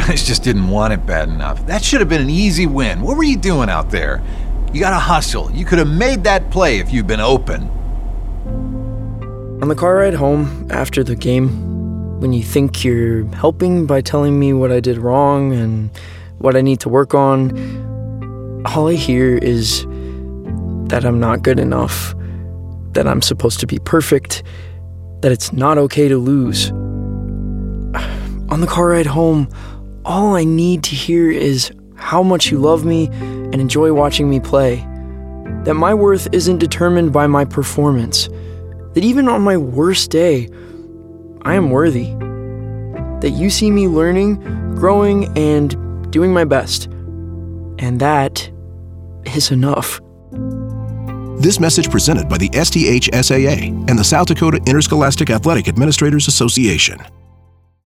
guys just didn't want it bad enough. That should have been an easy win. What were you doing out there? You gotta hustle. You could have made that play if you'd been open. On the car ride home after the game, when you think you're helping by telling me what I did wrong and what I need to work on, all I hear is that I'm not good enough, that I'm supposed to be perfect, that it's not okay to lose. On the car ride home, all I need to hear is how much you love me and enjoy watching me play, that my worth isn't determined by my performance, that even on my worst day, I am worthy, that you see me learning, growing, and doing my best, and that is enough. This message presented by the STHSAA and the South Dakota Interscholastic Athletic Administrators Association.